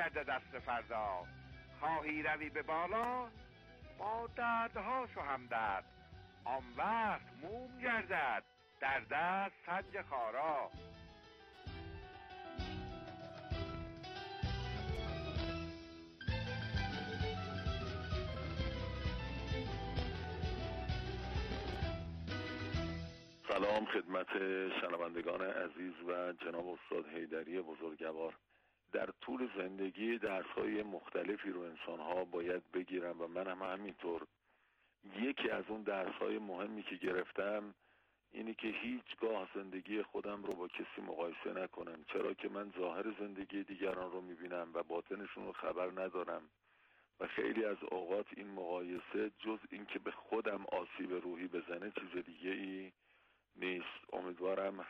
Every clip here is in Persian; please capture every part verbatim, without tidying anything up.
گردد دست فردا. خواهی روی به بالا با دردها شو همدرد. آن وقت موم گردد در دست سنج خارا. سلام خدمت شنوندگان عزیز و جناب استاد حیدری بزرگوار. در طول زندگی درس‌های مختلفی رو انسان‌ها باید بگیرن و من هم همینطور. یکی از اون درس‌های مهمی که گرفتم اینی که هیچگاه زندگی خودم رو با کسی مقایسه نکنم، چرا که من ظاهر زندگی دیگران رو می‌بینم و باطنشون رو خبر ندارم و خیلی از اوقات این مقایسه جز این که به خودم آسیب روحی بزنه چیز دیگه ای نیست. امیدوارم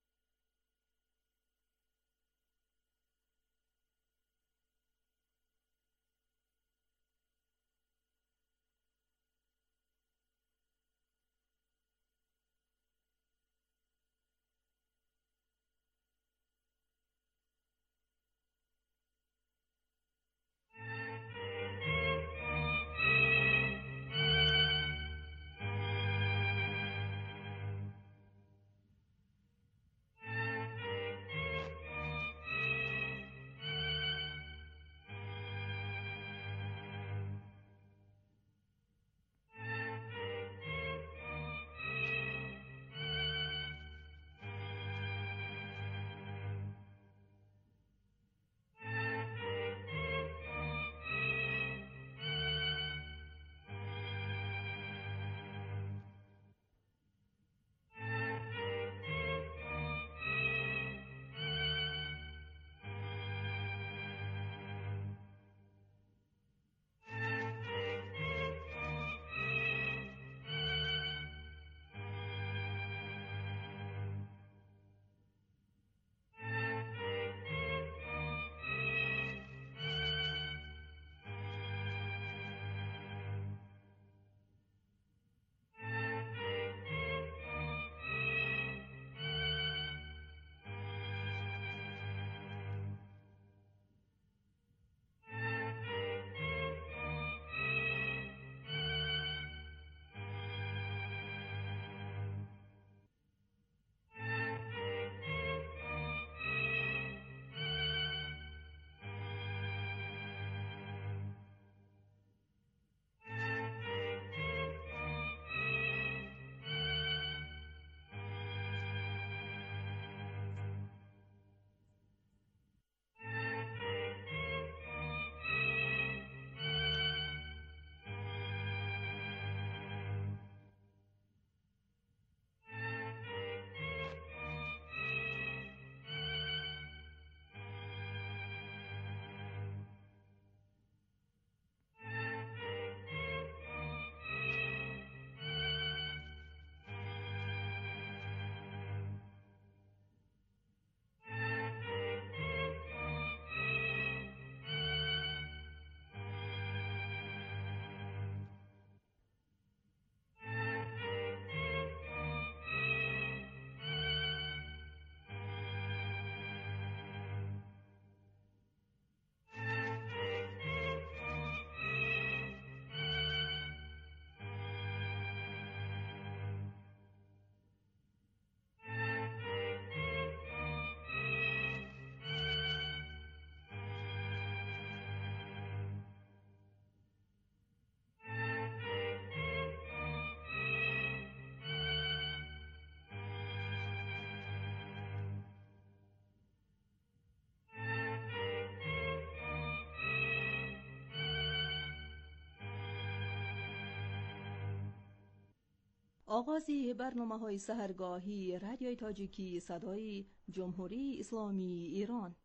آغازی برنامه‌های سحرگاهی رادیوی تاجیکی صدای جمهوری اسلامی ایران.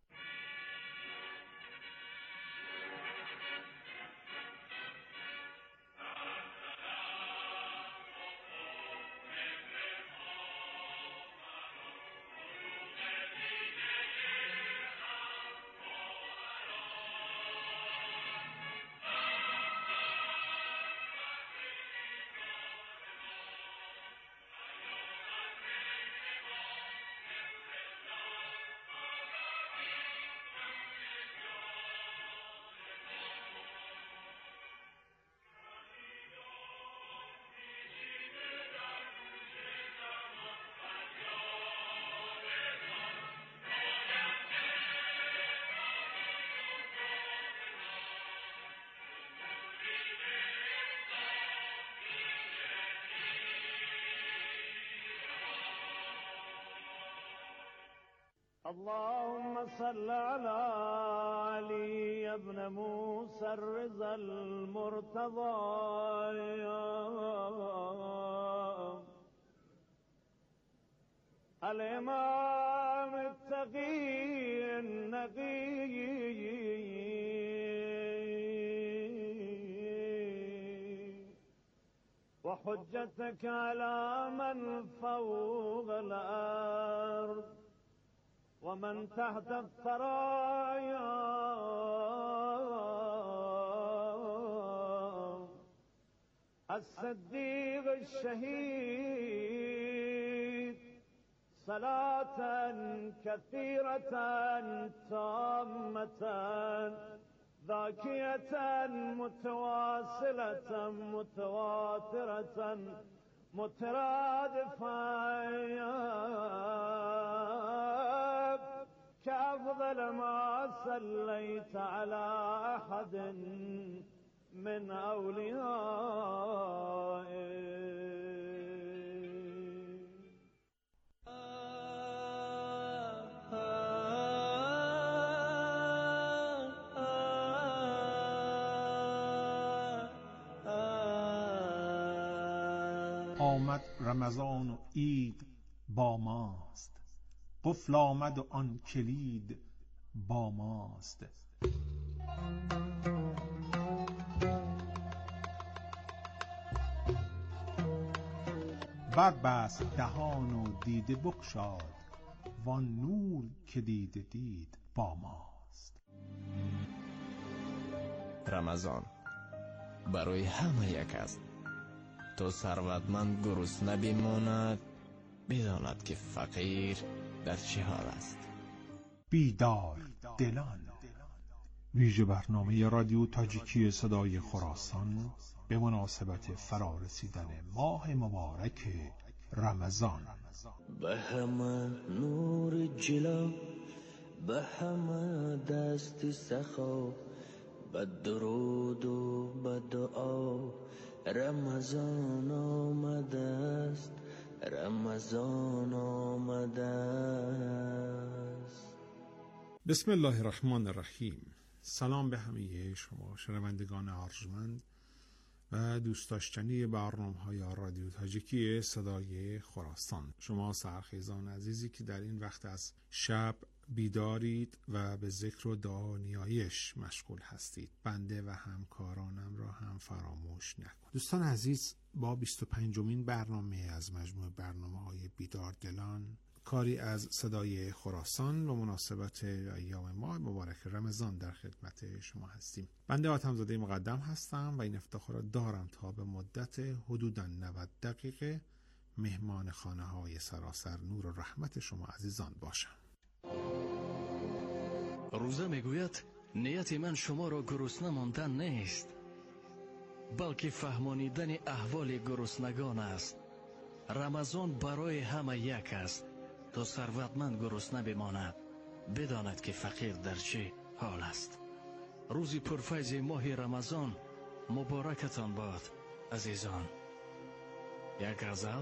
اللهم صل على علي ابن موسى الرضا المرتضى الإمام التقي النقي وحجتك على من فوق الأرض ومن تحت الثرايا الصديق الشهيد صلاة كثيرة تامة ذاكية متواصلة متواترة مترادفة كأفضل ما صليت على أحد من أوليائك. آمد رمضان و عید با ماست، قفل آمد و آن کلید با ماست. بربست دهان و دیده بگشاد، وان نور که دیده دید با ماست. رمضان برای همه یک است. تو ثروتمند گرسنه بماند، بداند که فقیر در چه حال است. بیدار دلان، ویژه برنامه رادیو تاجیکی صدای خراسان به مناسبت فرارسیدن ماه مبارک رمضان. به همه نور جلا، به همه دست سخا، به درود و به دعا رمضان آمده است، رمضان آمده است. بسم الله الرحمن الرحیم. سلام به همه شما شنوندگان ارجمند و دوست داشتنی برنامه‌های رادیو تاجیکی صدای خراسان. شما سرخیزان عزیزی که در این وقت از شب بیدارید و به ذکر و دعا و نیایش مشغول هستید، بنده و همکارانم را هم فراموش نکنید. دوستان عزیز، با بیست و پنجمین برنامه از مجموع برنامه‌های بیدار دلان، کاری از صدای خراسان و مناسبت ایام ماه مبارک رمضان در خدمت شما هستیم. بنده آتم‌زاده مقدم هستم و این افتخار را دارم تا به مدت حدوداً نود دقیقه مهمان خانه‌های سراسر نور و رحمت شما عزیزان باشم. روزه میگوید نیت من شما را گرسنه ماندن نیست، بلکه فهمانیدن احوال گرسنگان است. رمضان برای همه یک است. تا ثروتمند گرسنه بماند، بداند که فقیر در چه حال است. روزی پرفیض ماه رمضان مبارکتان باد عزیزان. یک غزل.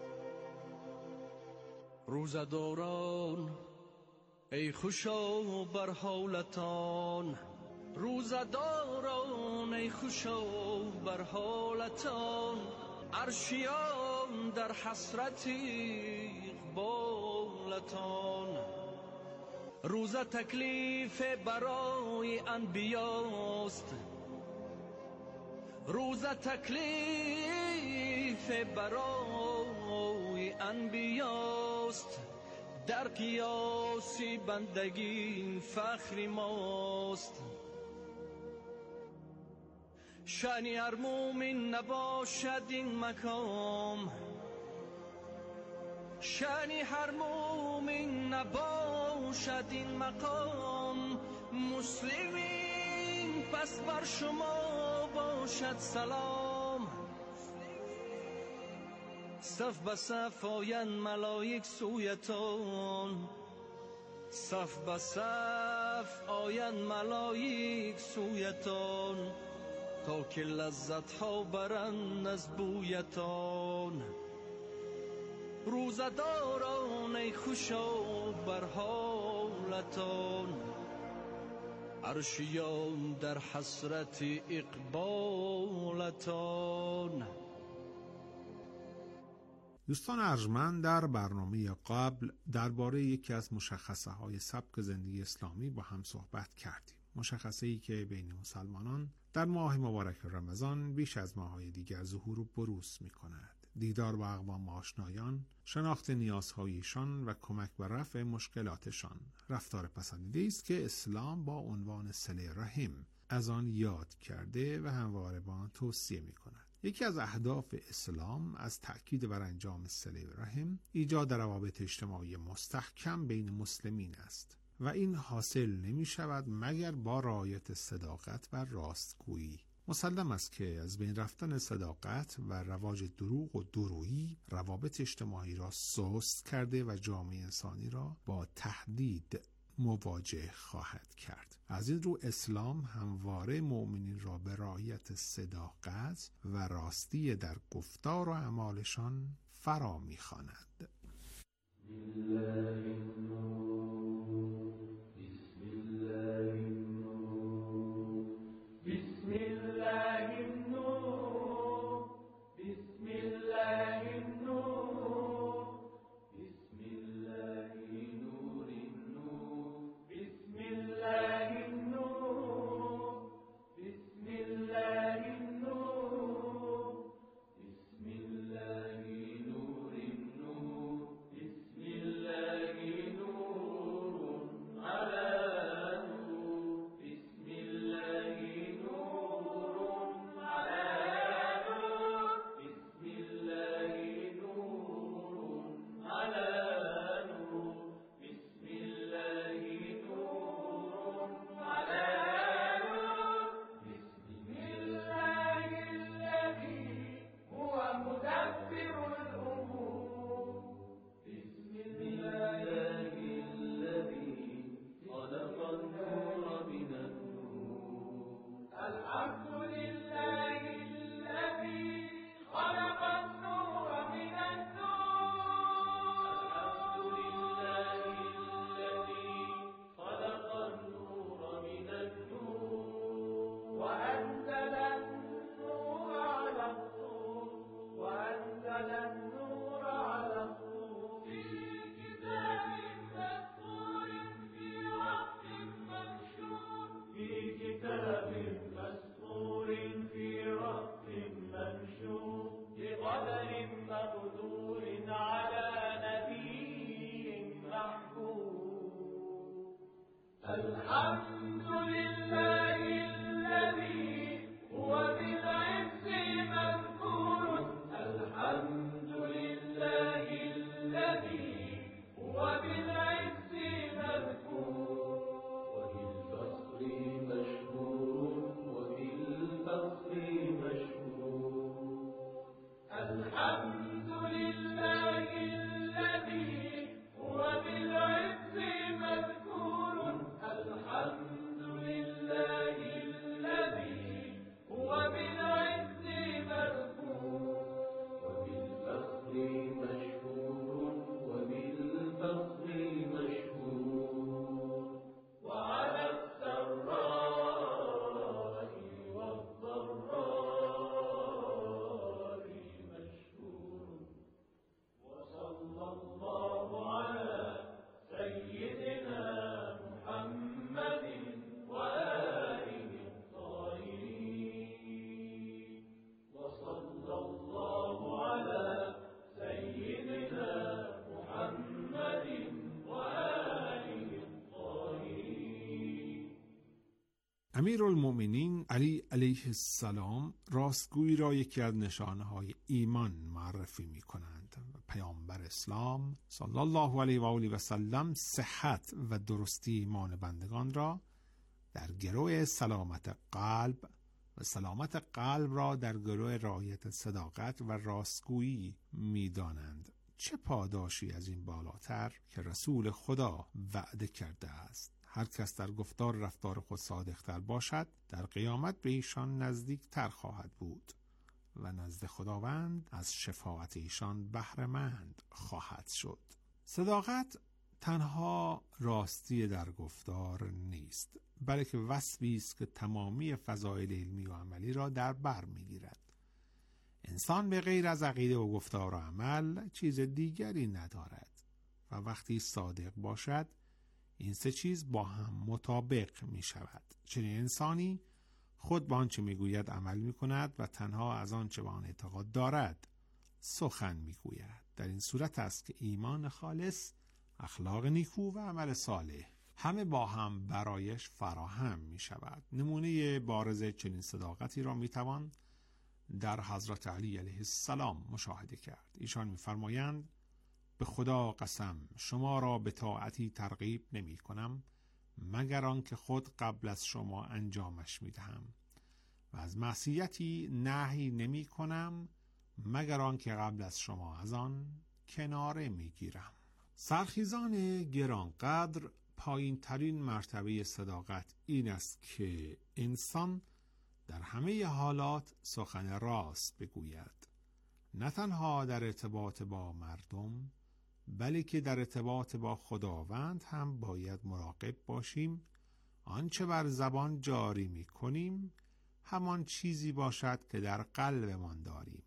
روزداران ای خوشا بر حالتان، روزداران ای خوشا بر حالتان، عرشیان در حسرتی بالتان. روزه تکلیف برای انبیاست، روزه تکلیف برای انبیاست، در قیاسی بندگی فخر ماست. شأن هر مومن نباشد این مقام، شأن هر مومن نباشد این مقام. مسلمین پس بر شما باشد سلام. صف به صف آیند ملائک سویتان، صف به صف آیند ملائک سویتان، تا که لذت ها برند از بویتان. روزداران ای خوشا بر حالتان، دولتان، عرشیان در حسرت اقبالتان. دوستان ارجمند، در برنامه قبل درباره یکی از مشخصه های سبک زندگی اسلامی با هم صحبت کردیم. مشخصه ای که بین مسلمانان در ماه مبارک رمضان بیش از ماه‌های دیگر ظهور و بروز می کند. دیدار با اقوام آشنایان، شناخت نیازهایشان و کمک به رفع مشکلاتشان رفتار پسندیده است که اسلام با عنوان صله رحم از آن یاد کرده و همواره با آن توصیه می کند. یکی از اهداف اسلام از تأکید بر انجام صله رحم ایجاد روابط اجتماعی مستحکم بین مسلمین است و این حاصل نمی شود مگر با رعایت صداقت و راستگویی. مسلم است که از بین رفتن صداقت و رواج دروغ و دورویی روابط اجتماعی را سست کرده و جامعه انسانی را با تهدید مواجه خواهد کرد. از این رو اسلام همواره مؤمنین را به رعایت صداقت و راستی در گفتار و اعمالشان فرا می‌خواند. امیرالمؤمنین علی علیه السلام راستگویی را یکی از نشانه‌های ایمان معرفی می‌کنند و پیامبر اسلام صلی الله علیه و آله و سلم صحت و درستی ایمان بندگان را در گروه سلامت قلب و سلامت قلب را در گروه رعایت صداقت و راستگویی می‌دانند. چه پاداشی از این بالاتر که رسول خدا وعده کرده است هر کس در گفتار رفتار خود صادق‌تر باشد در قیامت به ایشان نزدیک‌تر خواهد بود و نزد خداوند از شفاعت ایشان بهره مند خواهد شد. صداقت تنها راستی در گفتار نیست، بلکه وصفی است که تمامی فضایل علمی و عملی را در بر می‌گیرد. انسان به غیر از عقیده و گفتار و عمل چیز دیگری ندارد و وقتی صادق باشد این سه چیز با هم مطابق می شود. چنین انسانی خود به آنچه می گوید عمل می کند و تنها از آنچه به آن اعتقاد دارد سخن می گوید. در این صورت است که ایمان خالص، اخلاق نیکو و عمل صالح همه با هم برایش فراهم می شود. نمونه بارز چنین صداقتی را می توان در حضرت علی علیه السلام مشاهده کرد. ایشان می فرمایند به خدا قسم شما را به طاعتی ترغیب نمی کنم مگر آنکه خود قبل از شما انجامش می دهم و از معصیتی نهی نمی کنم مگر آنکه قبل از شما از آن کناره می گیرم. سرخیزان گرانقدر، پایین ترین مرتبه صداقت این است که انسان در همه حالات سخن راست بگوید، نه تنها در ارتباط با مردم بلکه در ارتباط با خداوند هم باید مراقب باشیم آنچه بر زبان جاری می کنیم همان چیزی باشد که در قلبمان داریم.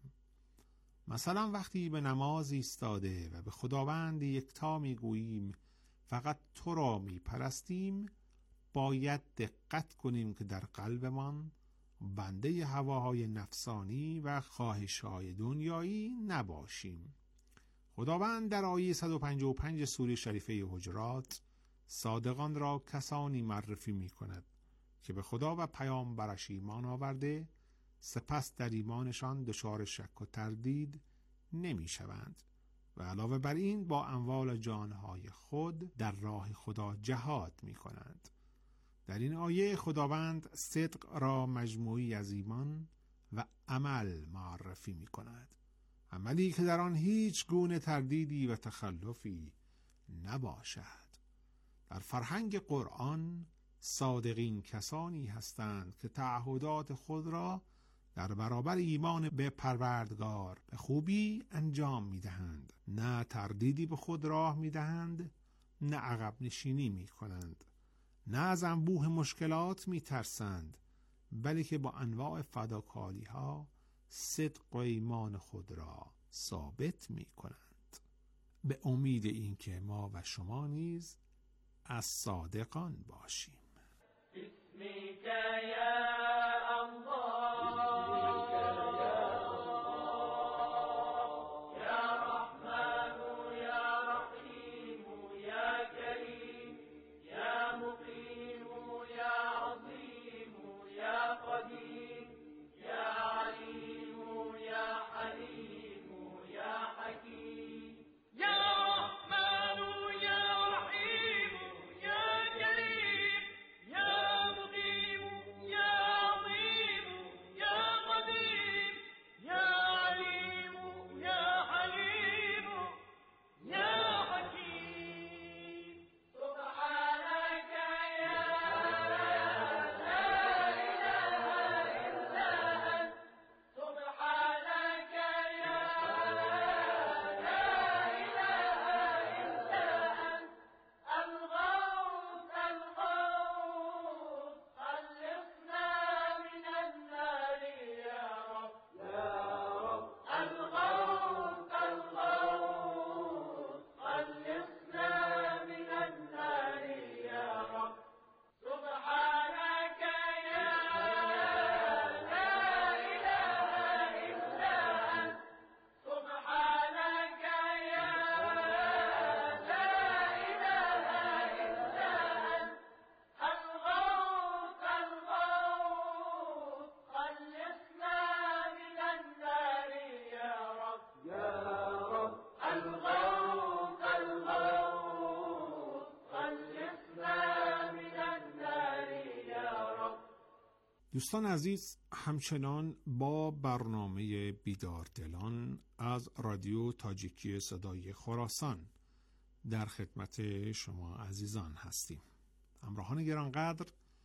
مثلا وقتی به نماز ایستاده و به خداوند یکتا می گوییم فقط تو را می پرستیم، باید دقت کنیم که در قلبمان بنده هواهای نفسانی و خواهش‌های دنیایی نباشیم. خداوند در آیه صد و پنجاه و پنج سوره شریفه حجرات صادقان را کسانی معرفی می کند که به خدا و پیامبرش ایمان آورده سپس در ایمانشان دچار شک و تردید نمی شوند و علاوه بر این با اموال و جانهای خود در راه خدا جهاد می کنند. در این آیه خداوند صدق را مجموعی از ایمان و عمل معرفی می کند، عملی که در آن هیچ گونه تردیدی و تخلفی نباشد. در فرهنگ قرآن صادقین کسانی هستند که تعهدات خود را در برابر ایمان به پروردگار به خوبی انجام می دهند، نه تردیدی به خود راه می دهند، نه عقب نشینی می کنند، نه از انبوه مشکلات می ترسند، بلکه با انواع فداکاری ها صدق و ایمان خود را ثابت می کنند، به امید اینکه ما و شما نیز از صادقان باشیم. بسمك یا الله دوستان عزیز، همچنان با برنامه بیدار دلان از رادیو تاجیکی صدای خراسان در خدمت شما عزیزان هستیم. همراهان گرانقدر،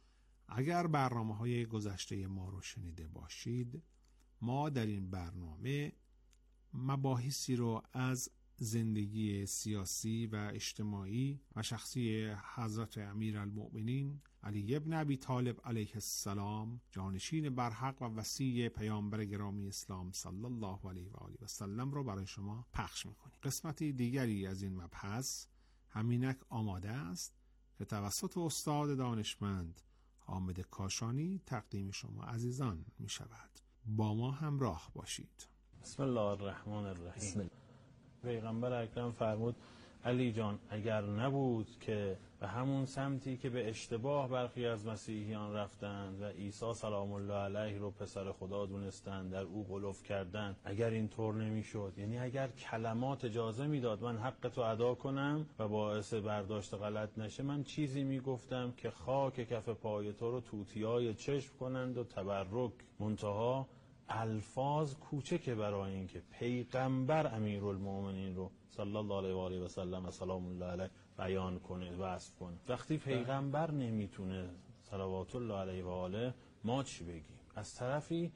اگر برنامه‌های گذشته ما رو شنیده باشید، ما در این برنامه مباحثی رو از زندگی سیاسی و اجتماعی و شخصی حضرت امیرالمؤمنین علی ابن ابی طالب علیه السلام، جانشین برحق و وصی پیامبر گرامی اسلام صلی الله علیه و آله و سلم رو برای شما پخش میکنیم. قسمتی دیگری از این مبحث همینک آماده است که توسط استاد دانشمند حامد کاشانی تقدیم شما عزیزان می شود. با ما همراه باشید. بسم الله الرحمن الرحیم. پیغمبر اکرم فرمود علی جان اگر نبود که به همون سمتی که به اشتباه برخی از مسیحیان رفتند و عیسی سلام الله علیه رو پسر خدا دونستند، در او غلوف کردند، اگر این طور نمیشد، یعنی اگر کلمات اجازه میداد من حق تو ادا کنم و باعث برداشت غلط نشه، من چیزی میگفتم که خاک کف پای تو رو توتیای چشم کنند و تبرک. منتها الفاظ کوچکه برای اینکه پیغمبر امیرالمؤمنین رو صلی الله علیه و آله و سلم و سلام الله علیه بیان کنه، وصف کنه. وقتی پیغمبر نمیتونه صلوات الله علیه و آله، ما چی بگیم؟ از طرفی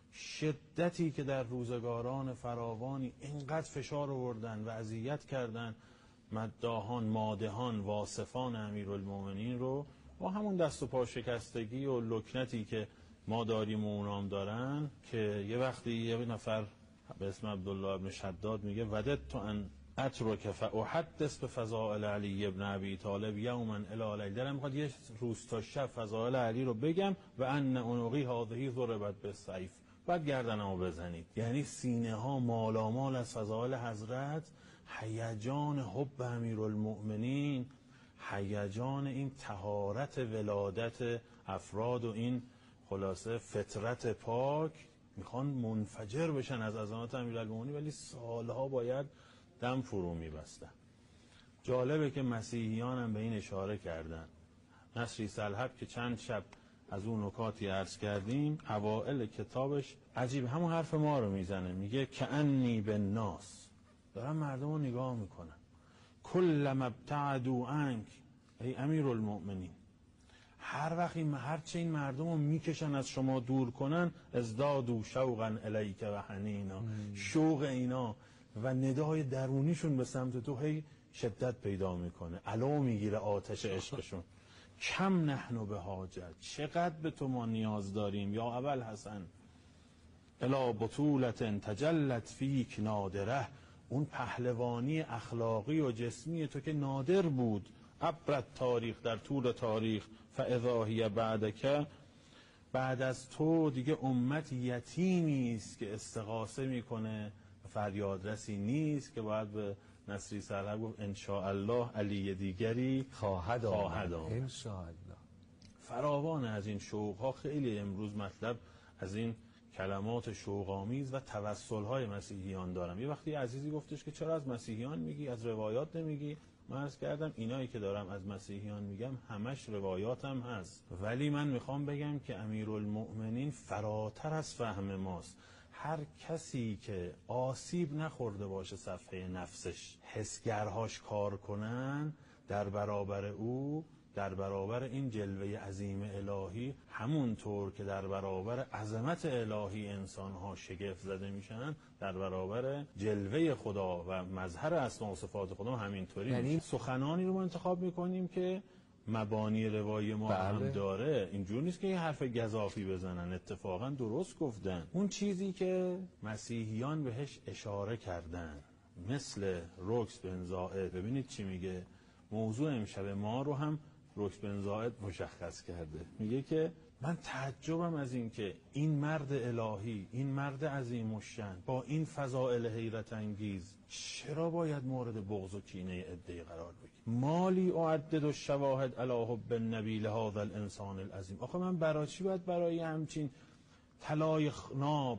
شدتی که در روزگاران فراوانی اینقدر فشار آوردن و اذیت کردن مداحان، مادحان، واصفان امیرالمؤمنین رو، با همون دست و پا شکستگی و لکنتی که ما داریم و اونام دارن، که یه وقتی یه نفر به اسم عبدالله ابن شداد میگه وددت ان اترک فاحدث بفضائل علی ابن ابی طالب یوما الی لیل، دلم میخواد یه روز تا شب فضائل علی رو بگم و ان عنقی هذه ضربت بالسیف، بعد گردنمو بزنید. یعنی سینه ها مالامال از فضائل حضرت، هیجان حب امیرالمؤمنین، هیجان این طهارت ولادت افراد و این خلاصه فطرت پاک، میخوان منفجر بشن از عظمت امیرالمؤمنین، ولی سالها باید دم فرو میبستن. جالبه که مسیحیان هم به این اشاره کردن. نصری سلحب که چند شب از اون نکاتی عرض کردیم، اوائل کتابش عجیب همون حرف ما رو میزنه، میگه کأنی بالناس، دارن مردم رو نگاه میکنن، کلما ابتعدوا عنک ای امیرالمؤمنین، هر وقت این هر چه این مردم رو میکشن از شما دور کنن، ازدادوا شوقا الیک و حنینا، شوق اینا و ندای درونیشون به سمت تو هی شدت پیدا میکنه، علو میگیره آتش عشقشون. کم نحن به حاجت، چقدر به تو ما نیاز داریم یا ابوالحسن، الی بطولت تجلت فیک نادره، اون پهلوانی اخلاقی و جسمی تو که نادر بود، عبرت تاریخ، در طول تاریخ، فاذا هی بعدک، بعد از تو دیگه امت یتیمی است که استغاثه میکنه، فریادرسی نیست که باید به نصری سرحب گفت ان شاء الله علی دیگری خواهد آمد ان شاء الله. فراوان از این شوق ها، خیلی امروز مطلب از این کلمات شوق‌آمیز و توسل‌های مسیحیان دارم. یه وقتی عزیزی گفتش که چرا از مسیحیان میگی، از روایات نمیگی؟ من عرض کردم اینایی که دارم از مسیحیان میگم همش روایاتم هست، ولی من میخوام بگم که امیرالمؤمنین فراتر از فهم ماست. هر کسی که آسیب نخورده باشه صفحه نفسش، حسگرهاش کار کنن در برابر او، در برابر این جلوه عظیم الهی، همونطور که در برابر عظمت الهی انسانها شگفت زده میشن، در برابر جلوه خدا و مظهر اسما و صفات خدا همینطوری. یعنی سخنانی رو ما انتخاب میکنیم که مبانی روایی ما بله. هم داره، اینجور نیست که یه حرف گزافی بزنن، اتفاقا درست گفتن. اون چیزی که مسیحیان بهش اشاره کردن، مثل روکس بن زائد، ببینید چی میگه، موضوع امشب ما رو هم روکس بن زائد مشخص کرده. میگه که من تعجبم از این که این مرد الهی، این مرد عظیم الشأن با این فضائل حیرت انگیز، چرا باید مورد بغض و کینه عده‌ای قرار بگیره؟ مالی اعدد الشواهد علی حب النبی لهذا الانسان العظیم. آخه من برای چی باید برای همچین طلای ناب،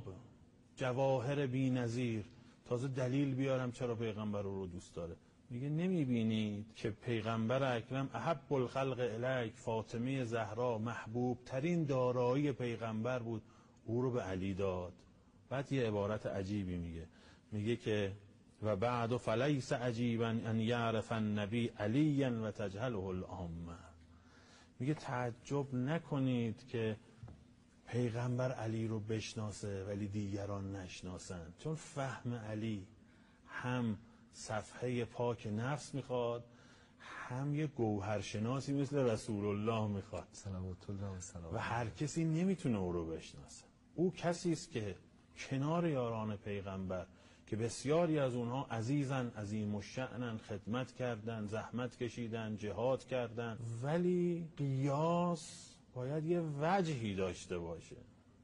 جواهر بی‌نظیر تازه دلیل بیارم چرا پیغمبر رو دوست داره؟ میگه نمیبینید که پیغمبر اکرم احب الخلق الیک، فاطمه زهرا محبوب ترین دارایی پیغمبر بود، او رو به علی داد. بعد یه عبارت عجیبی میگه، میگه که و بعد فلیس عجیبا ان یعرف النبی علیا و تجهله العامه. میگه تعجب نکنید که پیغمبر علی رو بشناسه ولی دیگران نشناسن، چون فهم علی هم صفحه پاک نفس میخواد، هم یه گوهرشناسی مثل رسول الله میخواد صلوات الله و سلام و هر کسی نمیتونه او رو بشناسه. او کسی است که کنار یاران پیغمبر که بسیاری از اونها عزیزن، عظیم الشأنن، خدمت کردن، زحمت کشیدن، جهاد کردن، ولی قیاس باید یه وجهی داشته باشه.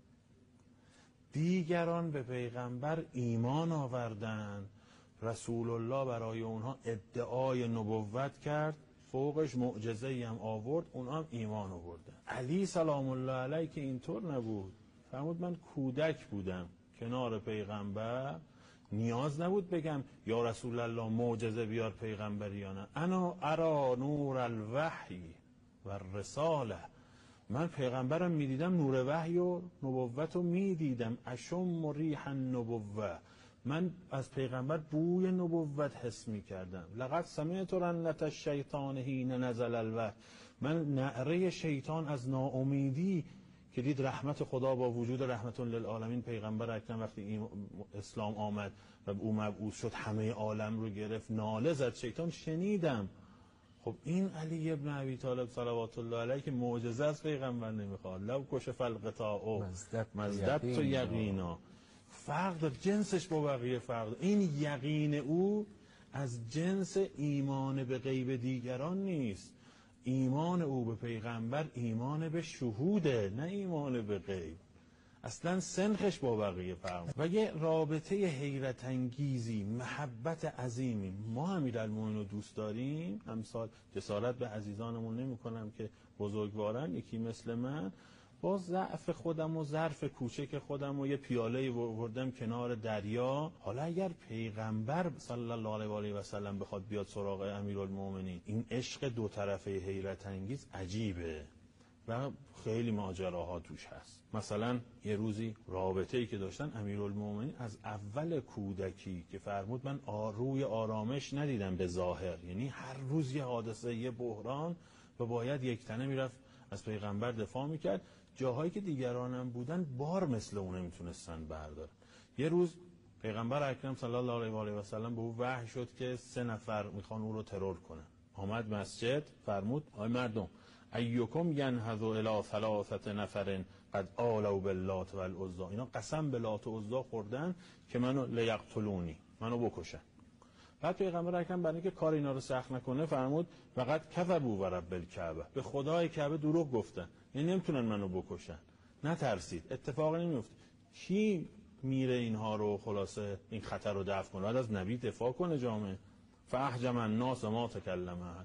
دیگران به پیغمبر ایمان آوردن، رسول الله برای اونها ادعای نبوت کرد، فوقش معجزه‌ای هم آورد، اونها هم ایمان آوردن. علی سلام الله علیه که اینطور نبود، فرمود من کودک بودم کنار پیغمبر، نیاز نبود بگم یا رسول الله معجزه بیار پیغمبری یا نه. انا ارا نور الوحی و رساله، من پیغمبرم میدیدم، نور وحی و نبوت رو میدیدم. اشم ریح النبوه، من از پیغمبر بوی نبوت حس میکردم. لقد سمعت رنت الشیطان حین نزل الوحی، من نعره شیطان از ناامیدی که دید رحمت خدا با وجود رحمت للعالمین، پیغمبر اکرم وقتی اسلام آمد و او مبعوث شد همه عالم رو گرفت، ناله زد شیطان، شنیدم. خب این علی ابن ابی طالب صلوات الله علیه که معجزه از پیغمبر نمیخواد، لو کشف الغطاء مزدت تو یقینا، فرق داره، جنسش با بقیه فرق داره. این یقین او از جنس ایمان به غیب دیگران نیست. ایمان او به پیغمبر ایمان به شهوده، نه ایمان به غیب. اصلا سنخش با بقیه فرق و یه رابطه حیرت انگیزی، محبت عظیمی. ما امیرالمومنین رو دوست داریم، امثال جسارت به عزیزانمون نمی کنم که بزرگوارن، یکی مثل من با ضعف خودم و ظرف کوچک خودم و یه پیاله وردم کنار دریا. حالا اگر پیغمبر صلی الله علیه و آله و سلم بخواد بیاد سراغ امیرالمومنین، این عشق دو طرفه حیرت انگیز عجیبه و خیلی ماجراها توش هست. مثلا یه روزی رابطه‌ای که داشتن امیرالمومنین از اول کودکی که فرمود من روی آرامش ندیدم به ظاهر، یعنی هر روز یه حادثه، یه بحران و باید یک تنه میرفت از پیغمبر دفاع میکرد. جاهایی که دیگرانم بودن بار مثل اون نمیتونستن بردارن. یه روز پیغمبر اکرم صلی الله علیه و آله و سلم به او وحی شد که سه نفر میخوان او رو ترور کنن. آمد مسجد، فرمود آی مردم، ایکم ینهض الی ثلاثه نفر قد آلوا باللات و العزی، اینا قسم به لات و عزی خوردن که منو لیقتلونی، منو بکشن. بعد پیغمبر اکرم برای اینکه کار اینا رو سخت نکنه فرمود فقط کذبوا و رب الکعبه، به خدای کعبه دروغ گفتن، یعنی نمیتونن منو بکشن. نترسید، اتفاقی نمیفته. کی میره اینها رو خلاصه این خطر رو دفع کنه؟ بعد از نبی دفاع کنه جامعه. فاحجم الناس ما تکلم احد،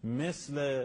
مثل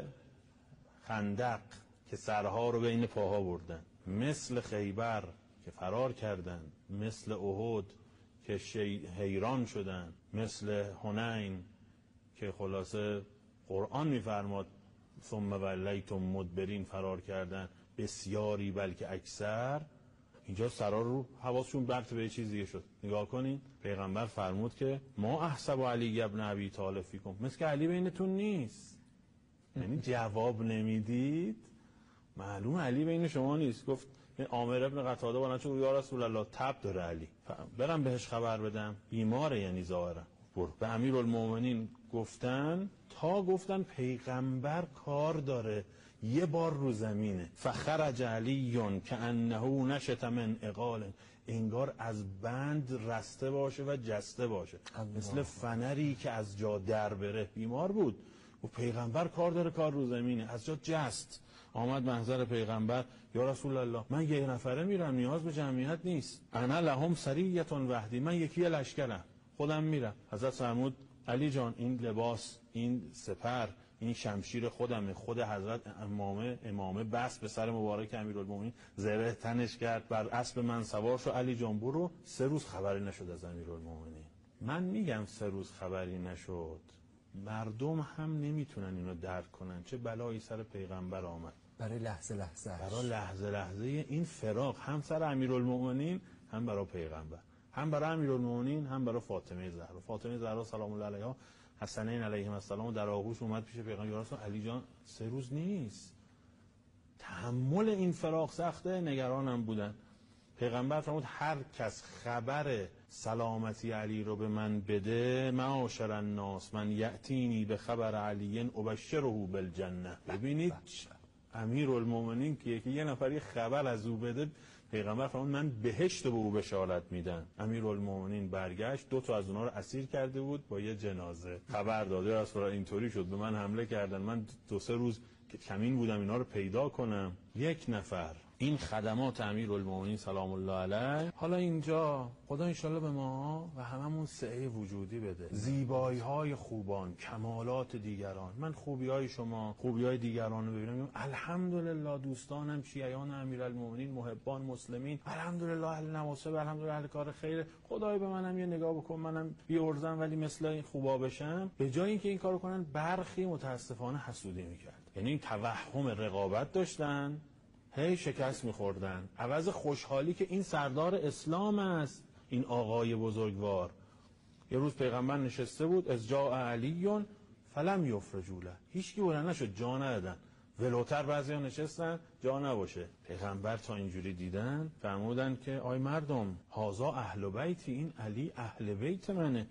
خندق که سرها رو بین پاها بردن، مثل خیبر که فرار کردن، مثل احد که شی... حیران شدن، مثل حنین که خلاصه قرآن میفرماد ثم ولیتم مدبرین فرار کردن، بسیاری بلکه اکثر. اینجا سرا رو حواسشون برت به چیز دیگه شد. نگاه کنین، پیغمبر فرمود که ما احسب علی ابن ابی طالب فیکم، مثل که علی بینتون نیست. یعنی جواب نمیدید، معلوم علی بین شما نیست. گفت عامر ابن قتاده بلند شد یا رسول الله تب داره علی، برم بهش خبر بدم، بیماره یعنی ظاهرا. برو. به امیرالمومنین گفتن تا گفتن پیغمبر کار داره یه بار رو زمینه. فخرج علیون که انه نشط من اقال، انگار از بند رسته باشه و جسته باشه، مثل فنری که از جا در بره. بیمار بود و پیغمبر کار داره کار رو زمینه، از جا جست. آمد محضر پیغمبر یا رسول الله من یه نفره میرم، نیاز به جمعیت نیست. انا لهم سریتون وحدی، من یکی لشکرم، خودم میرم. حضرت فرمود علی جان این لباس، این سپر، این شمشیر خودمه. خود حضرت امامه امامه بس به سر مبارک امیرالمومنین، زره تنش کرد، بر اسب من سوار شو، علی جان برو. سه روز خبری نشد از امیرالمومنین. من میگم سه روز خبری نشد، مردم هم نمیتونن اینو درک کنن چه بلایی سر پیغمبر آمد. برای لحظه لحظه برای لحظه لحظه این فراق، هم سر امیرالمومنین هم برای پیغمبر، هم برای امیرالمومنین هم برای فاطمه زهرا. فاطمه زهرا سلام الله علیها، حسنین علیهم السلام در آغوش اومد پیش پیغمبر. رسول علی جان سه روز نیست، تحمل این فراق سخته. نگرانم بودن. پیغمبر فرمود هر کس خبر سلامتی علی رو به من بده، معاشر الناس من یأتینی به خبر علی ابشره بالجنه. ببینید امیرالمومنین که یکی یه نفری خبر از او بده، پیغمبر فرمود من بهشت به او بشارت میدم. امیرالمومنین برگشت، دو تا از اونها رو اسیر کرده بود، با یه جنازه خبر داده رسول الله اینطوری شد، به من حمله کردن، من دو سه روز که کمین بودم اینا رو پیدا کنم. یک نفر این خدمات امیرالمومنین سلام الله علیه. حالا اینجا خدا انشالله به ما و هممون سعه وجودی بده، زیبایی های خوبان، کمالات دیگران. من خوبی های شما، خوبی های دیگران رو ببینم، الحمدلله دوستانم شیعیان امیرالمومنین، محبان مسلمین، الحمدلله اهل نواسب، الحمدلله اهل کار خیر، خدای به منم یه نگاه بکن، منم بی ارزم ولی مثل این خوبا بشم. به جای اینکه این کارو کنن، برخی متاسفانه حسودی میکرد، یعنی توهم رقابت داشتن، هی شکست میخوردن. عوض خوشحالی که این سردار اسلام است، این آقای بزرگوار. یه روز پیغمبر نشسته بود، از جاء علیون فلم یفرجوا له، هیچ کی بلند نشد، جا ندادن. ولوتر بعضیا نشستن جا نباشه. پیغمبر تا اینجوری دیدن فرمودن که آی مردم، هازا اهل بیتی، این علی اهل بیت منه،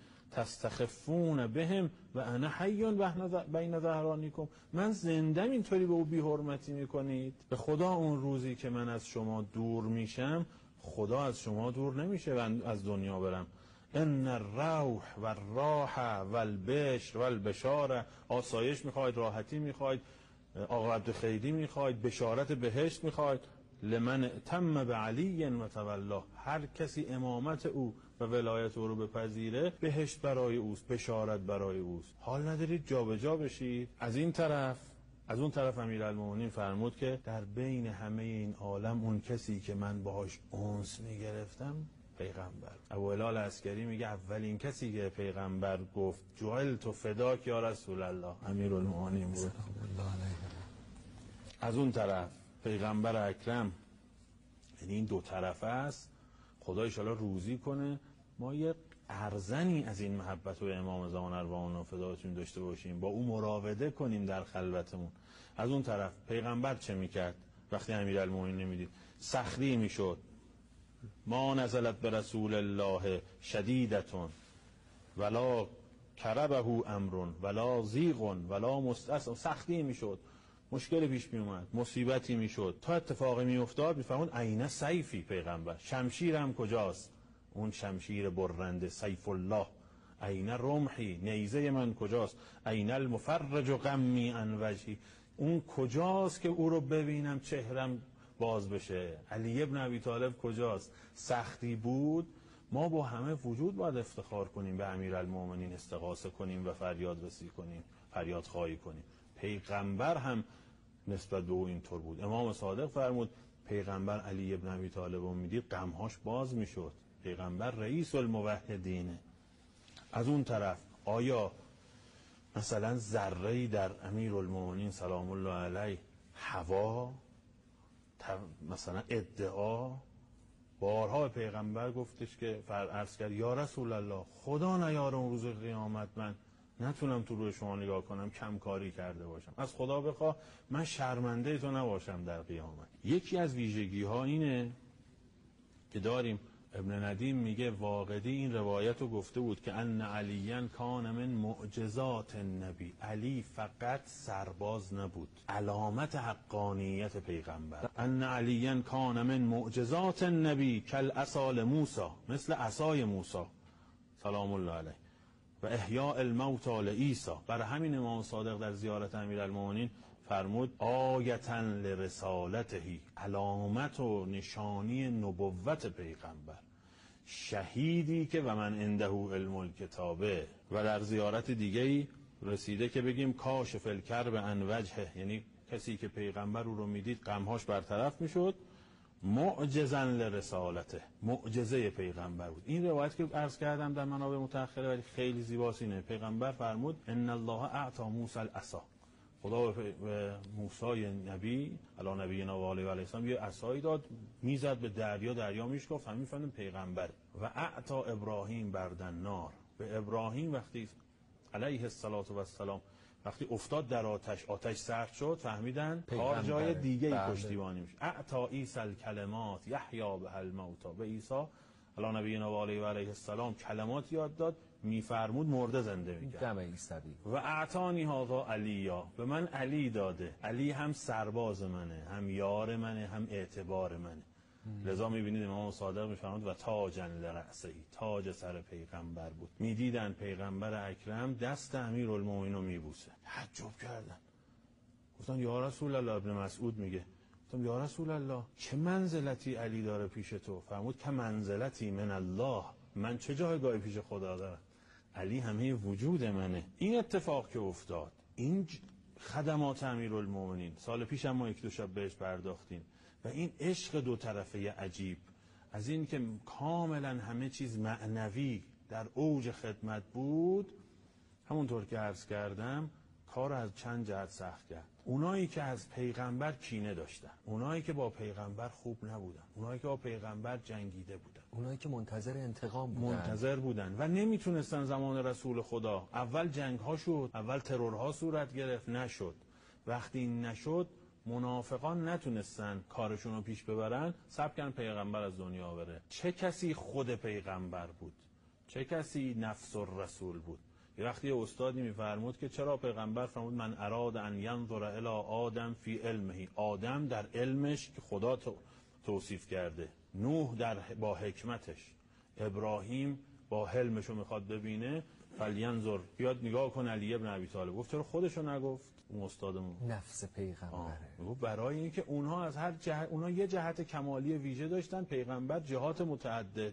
تستخفون بهم و انا حی بین ظهرانیکم، من زندم اینطوری به او بی حرمتی میکنید. به خدا اون روزی که من از شما دور میشم، خدا از شما دور نمیشه و از دنیا برم. ان الروح و الراحه و البشر و البشاره، آسایش میخواید، راحتی میخواید، عاقبت خیری میخواید، بشارت بهشت میخواید. لمن اتم به علی و تولا، هر کسی امامت او و ولایت او رو بپذیره، بهشت برای اوست، بشارت برای اوست. حال ندارید جا به جا بشید. از این طرف از اون طرف امیرالمومنین فرمود که در بین همه این عالم اون کسی که من باهاش انس میگرفتم پیغمبر. ابو هلال عسکری میگه اولین کسی که پیغمبر گفت جعلت فداک یا رسول الله امیرالمومنین بود. از اون طرف پیغمبر اکرم، یعنی این دو طرفه است. خدا ان شاءالله روزی کنه ما یه ارزنی از این محبت و امام زمان ارواحنا فداتون داشته باشیم، با او مراوده کنیم در خلوتمون. از اون طرف پیغمبر چه میکرد وقتی امیرالمومنین نمیدید؟ سختی میشد. ما نزلت به رسول الله شدیدتون ولا کربه امرون ولا زیغون ولا مستعصم. سختی میشد، مشکل پیش می اومد، مصیبتی میشد، تا اتفاقی می افتاد میفهمون عین سیفی پیغمبر، شمشیرم کجاست؟ اون شمشیر برنده سیف الله. عین رمحی، نیزه من کجاست؟ عین المفرج غمی عن وجهی، اون کجاست که او رو ببینم چهرم باز بشه؟ علی ابن ابی طالب کجاست؟ سختی بود. ما با همه وجود باید افتخار کنیم، به امیرالمومنین استغاثه کنیم و فریاد رسی کنیم، فریاد خواهی کنیم. پیغمبر هم نسبت به او اینطور بود. امام صادق فرمود پیغمبر علی ابن ابی طالب رو میدید غمهاش باز میشد. پیغمبر رئیس الموحدینه. از اون طرف آیا مثلا ذره‌ای در امیرالمومنین سلام الله علیه هوا، مثلا ادعا؟ بارها پیغمبر گفتش که فر عرض کرد یا رسول الله، خدا نیاره اون روز قیامت من نتونم تو روی شما نگاه کنم کم کاری کرده باشم، از خدا بخواه من شرمنده تو نباشم در قیامت. یکی از ویژگی ها اینه که داریم. ابن ندیم میگه واقعی این روایت رو گفته بود که ان علیاً کان من معجزات النبی، علی فقط سرباز نبود، علامت حقانیت پیغمبر. ان علیاً کان من معجزات النبی کالعصا لموسی، مثل عصای موسی سلام الله علیه، و احیاء الموتى لعیسی. برای همین امام صادق در زیارت امیرالمومنین فرمود آیةً لرسالته، علامت و نشانی نبوت پیغمبر، شهیدی که و من عنده علم الکتابه. و در زیارت دیگه‌ای رسیده که بگیم کاشف الکرب عن وجهه، یعنی کسی که پیغمبر او رو میدید غمهاش برطرف میشد. معجزاً لرسالته، معجزه پیغمبر بود. این روایت که عرض کردم در منابع متأخره ولی خیلی زیباست اینه. پیغمبر فرمود ان الله اعطى موسی العصا، خدا به موسی نبی علی نبینا و آله و السلام یه عصایی داد، میزد به دریا، دریا میشکافت. همین فهمیدن پیغمبر. و اعطى ابراهیم بردن نار، به ابراهیم وقتی علیه الصلاة و السلام وقتی افتاد در آتش، آتش سرد شد، فهمیدن کار جای دیگه ای پشتیبانی میشه. اعطا عیسی الکلمات یحیی بها الموتی. به عیسی علی نبینا و علیه و علیه السلام کلمات یاد داد، میفرمود مرده زنده میکرد. دم عیسی. و اعطانی هذا علیا، به من علی داده. علی هم سرباز منه، هم یار منه، هم اعتبار منه. لذا میبینید امام صادق میفرمود و تاجن لرأسه، تاج سر پیغمبر بود. میدیدن پیغمبر اکرم دست امیرالمومنین رو میبوسه، تعجب کردن، گفتن یا رسول الله. ابن مسعود میگه گفتم یا رسول الله چه منزلتی علی داره پیش تو؟ فرمود که منزلتی من الله، من چه جایگاهی پیش خدا دارم؟ علی همه وجود منه. این اتفاق که افتاد، این خدمات امیرالمومنین، سال پیش هم ما یک دو شب بهش پرداختیم، و این عشق دو طرفه عجیب از این که کاملا همه چیز معنوی در اوج خدمت بود، همونطور که عرض کردم کار از چند جهت سخت کرد. اونایی که از پیغمبر کینه داشتن، اونایی که با پیغمبر خوب نبودن، اونایی که با پیغمبر جنگیده بودن، اونایی که منتظر انتقام بودن منتظر بودن و نمیتونستن زمان رسول خدا. اول جنگ ها شد، اول ترورها صورت گرفت، نشد. وقتی این نشد، منافقان نتونستن کارشون رو پیش ببرن، سب کردن پیغمبر از دنیا بره. چه کسی خود پیغمبر بود، چه کسی نفس الرسول بود. یه وقتی استادی میفرمود که چرا پیغمبر فرمود من اراد ان ینظر الی آدم فی علمه، آدم در علمش که خدا توصیف کرده، نوح در با حکمتش، ابراهیم با حلمشو میخواد ببینه، فلینظر، بیاد نگاه کن علی ابن ابی طالب. گفت چرا خودشو نگفت؟ اون استادمون نفس پیغمبره. برای اینکه اونها از هر جهت، اونها یه جهت کمالی ویژه داشتن، پیغمبر جهات متعدد.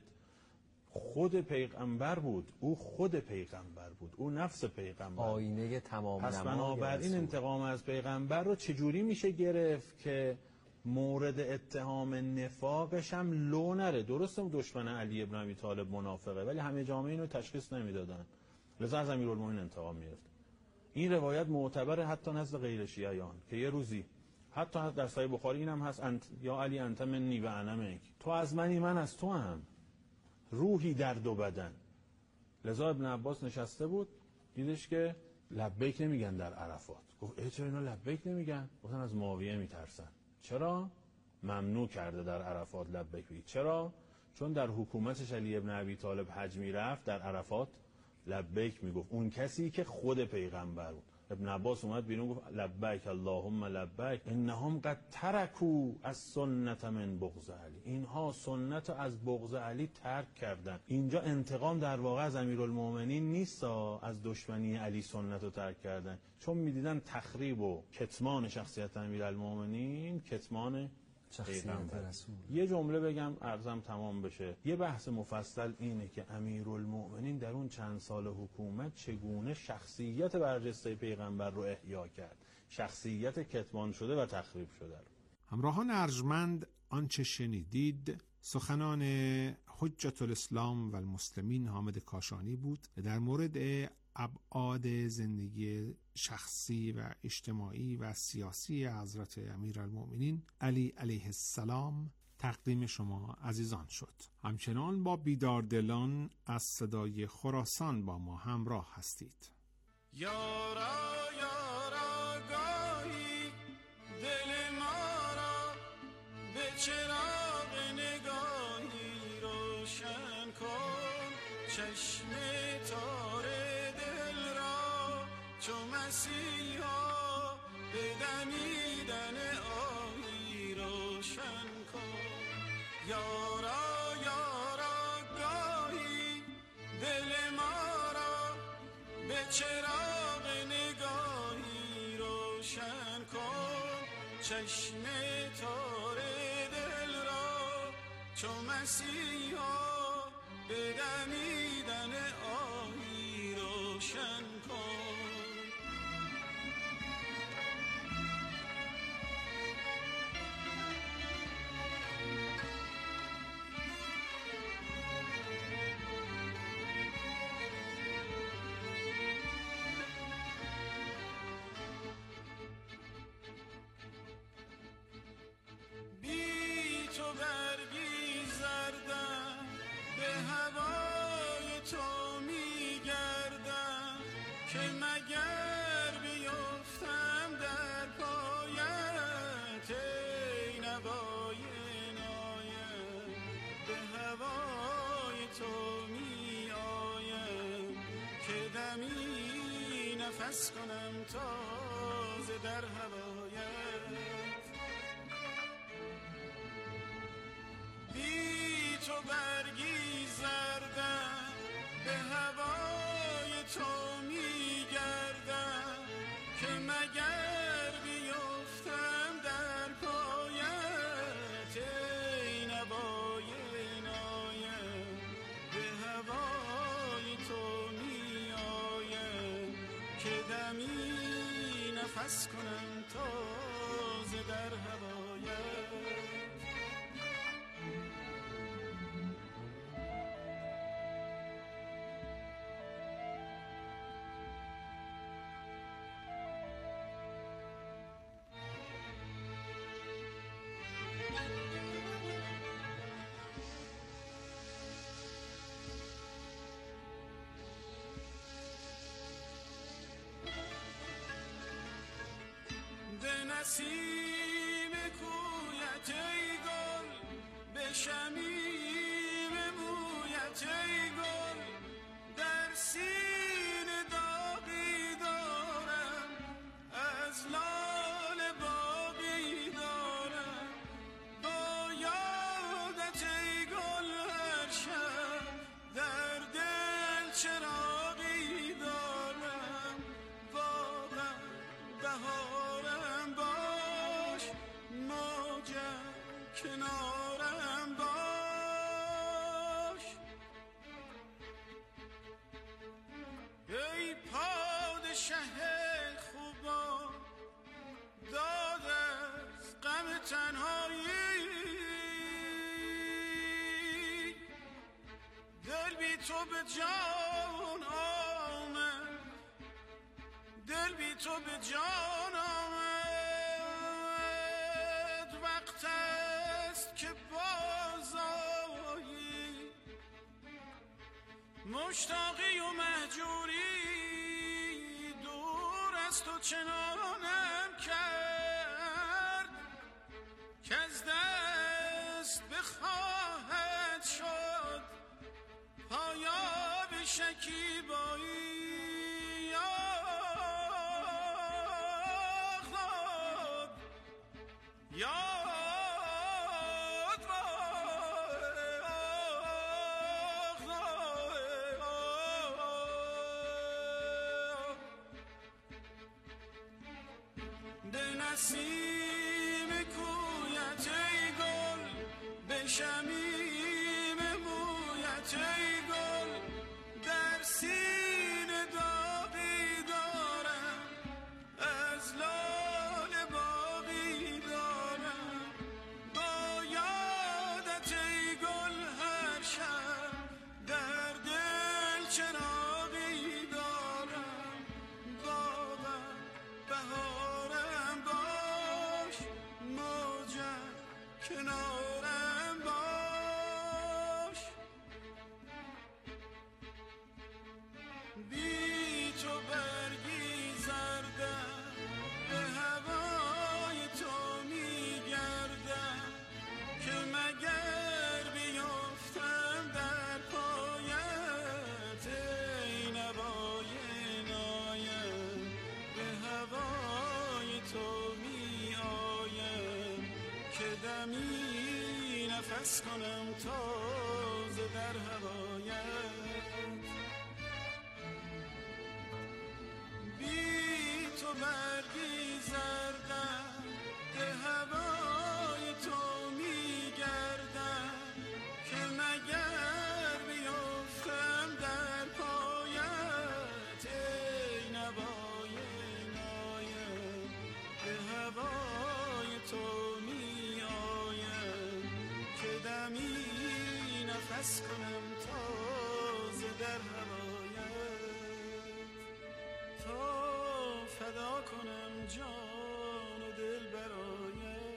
خود پیغمبر بود، او خود پیغمبر بود، او نفس پیغمبر، آینه تمام نمای. پس بنابراین انتقام از پیغمبر رو چجوری میشه گرفت که مورد اتهام نفاقش هم لو نره؟ درسته دشمن علی ابن ابی طالب منافقه، ولی همه جامعه اینو تشخیص نمیدادن، لذا از امیرالمومنین انتقام میگرفت. این روایت معتبره حتی نزد غیر شیعیان که یه روزی حتی در صحیح بخاری اینم هست، انت یا علی انت منی و انا منک، تو از منی من از تو هم، روحی در دو بدن. لذا ابن عباس نشسته بود، دیدش که لبیک نمیگن در عرفات. گفت ای چرا اینا لبیک نمیگن؟ گفتن از معاویه میترسن. چرا؟ ممنوع کرده در عرفات لبیک بگید. چرا؟ چون در حکومتش علی ابن ابی طالب حج میرفت، در عرفات لبیک میگفت، اون کسی که خود پیغمبر بود. ابن عباس اومد بیرون گفت لبیک اللهم لبیک انهم قد ترکوا از سنت من بغض علی، اینها سنت از بغض علی ترک کردن. اینجا انتقام در واقع از امیرالمومنین نیست، از دشمنی علی سنت رو ترک کردن، چون میدیدن تخریب و کتمان شخصیت امیرالمومنین کتمان شخصیت رسول. یه جمله بگم عرضم تمام بشه. یه بحث مفصل اینه که امیرالمومنین در اون چند سال حکومت چگونه شخصیت برجسته پیغمبر رو احیا کرد، شخصیت کتمان شده و تخریب شده رو. همراهان ارجمند، آنچه شنیدید سخنان حجت الاسلام و المسلمین حامد کاشانی بود در مورد ابعاد زندگی شخصی و اجتماعی و سیاسی حضرت امیرالمومنین علی علیه السلام تقدیم شما عزیزان شد. همچنان با بیداردلان از صدای خراسان با ما همراه هستید. یارا یارا گاهی دل ما را به چراغ نگاهی روشن کن، چشم تاره دل را چو مسیحا به دمیدن آهی روشن کن. یارا یارا گاهی دل ما را به چراغ نگاهی روشن کن، چشم تاره دل را چو مسیحا به دمیدن آهی روشن کن. بی تو برگی زردم، به هوای تو می گردم، تو می آیم که دمی نفس کنم تازه در هوایت. بی تو برگی زردم به هوای تو می گردم که مگر بیفتم در پایت. ای نوای نایم به هوای تو می آیم که دمی نفس کنم تازه در هوایت. به نسیم کویت ای گل، به شمیم مویت ای گل، در سینه داغی دارم، از لاله باغی دارم. با یادت ای گل هر شب در دل چراغی دارم. واقعا بهارم باش، موجم کنارم باش. ای پادشه خوبان داد از غم تنهایی، دل بی تو به جان آمد، دل بی تو به جان آمد. وقت است که بازآیی، مشتاقی و مهجوری دور از تو چنانم کرد که از دست بخواهد شد پایاب شکیبایی. نسیم کویت ای گل، به شمیم مویت ای گل، در سینه داغی دارم، از لاله باغی دارم. با یادت ای گل هر شب در دل چراغی دارم. واقعا بهارم باش، موجم کنارم باش. بی تو برگی زردم به هوای تو می گردم که مگر بیفتم در پایت. ای نوای نایم به هوای تو می آیم که دمی نفس کنم تازه در هوایت. بی تو برگی زردم به هوای تو می گردم که مگر بیفتم در پایت. ای نوای نایم به هوای تو می آیم که دمی نفس کنم تازه در هوایت. تا فدا کنم جان و دل برایت.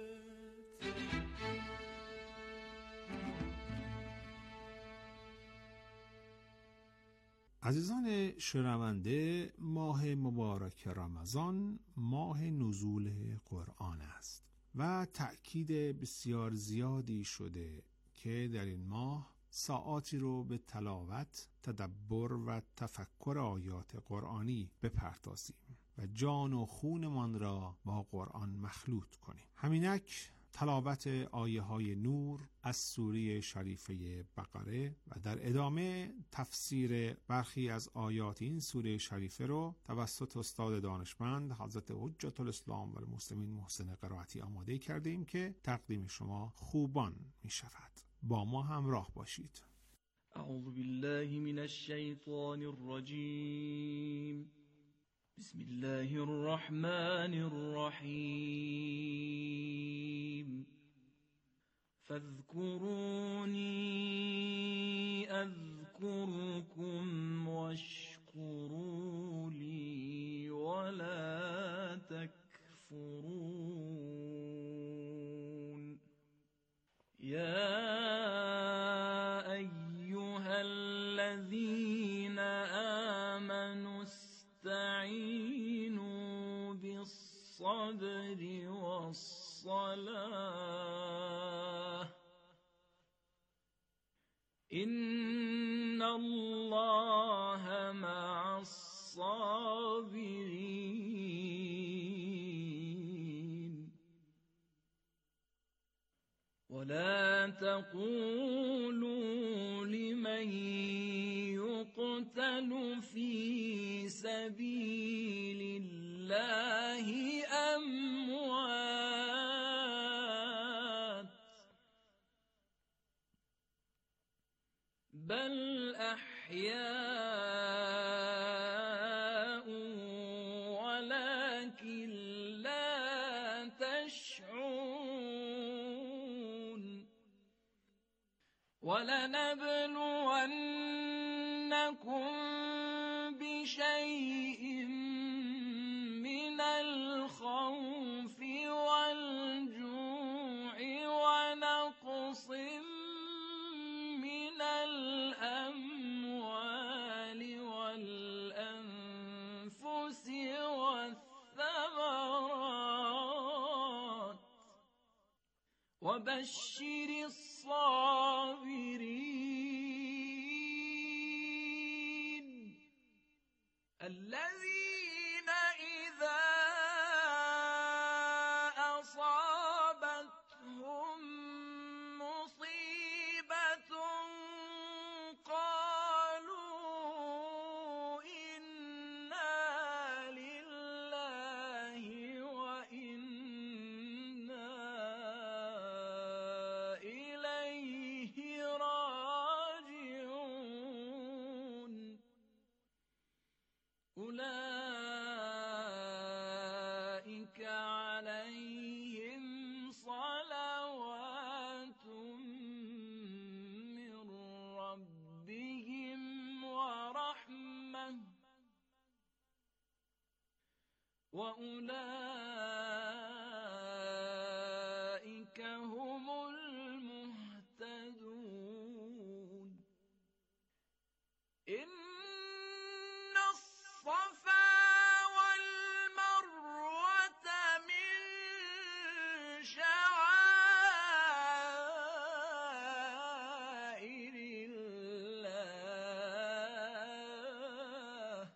عزیزان شنونده، ماه مبارک رمضان ماه نزول قرآن است و تأکید بسیار زیادی شده که در این ماه ساعاتی رو به تلاوت، تدبر و تفکر آیات قرآنی بپردازیم و جان و خونمان را با قرآن مخلوط کنیم. همینک تلاوت آیه های نور از سوره شریفه بقره و در ادامه تفسیر برخی از آیات این سوره شریفه رو توسط استاد دانشمند حضرت حجت الاسلام و المسلمین محسن قرائتی آماده کردیم که تقدیم شما خوبان می شود. با ما همراه باشید. اعوذ بالله من الشیطان الرجیم. بسم الله الرحمن الرحیم. فاذكروني اذكركم واشكروا لي ولا تكفرون. يا أيها الذين آمنوا استعينوا بالصبر والصلاة إن الله مع الصابرين. ولا تقولوا لمن يقتل في سبيل الله أموات بل أحياء ولكن لا تشعرون. ولنبلونكم بشيء من الخوف والجوع ونقص من الأموال والأنفس والثمرات وبشر الصابرين الذين إذا أصابتهم مصيبة قالوا إنا لله وإنا إليه راجعون. أولئك عليهم صلوات من ربهم ورحمة وأولئك هم المهتدون. إن الصفا والمروة من شعائر الله